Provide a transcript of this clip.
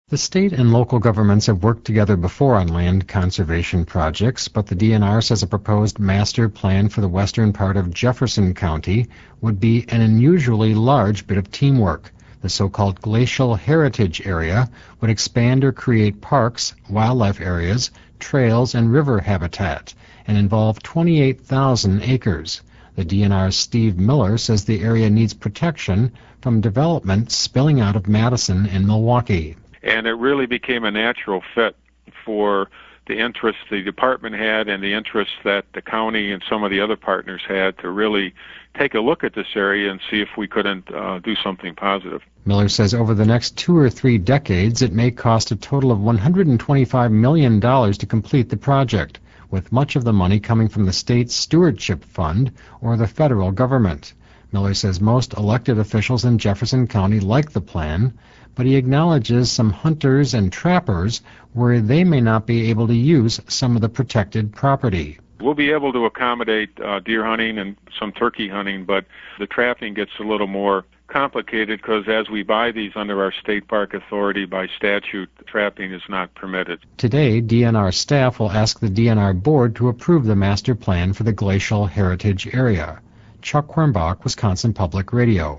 The state and local governments have worked together before on land conservation projects, but the DNR says a proposed master plan for the western part of Jefferson County would be an unusually large bit of teamwork. The so-called Glacial Heritage Area would expand or create parks, wildlife areas, trails, and river habitat, and involve 28,000 acres. The DNR's Steve Miller says the area needs protection from development spilling out of Madison and Milwaukee. And it really became a natural fit for the interests the department had and the interests that the county and some of the other partners had to really take a look at this area and see if we couldn't do something positive. Miller says over the next 2 or 3 decades, it may cost a total of $125 million to complete the project, with much of the money coming from the state's stewardship fund or the federal government. Miller says most elected officials in Jefferson County like the plan, but he acknowledges some hunters and trappers where they may not be able to use some of the protected property. We'll be able to accommodate deer hunting and some turkey hunting, but the trapping gets a little more complicated because as we buy these under our state park authority by statute, trapping is not permitted. Today, DNR staff will ask the DNR board to approve the master plan for the Glacial Heritage Area. Chuck Quirmbach, Wisconsin Public Radio.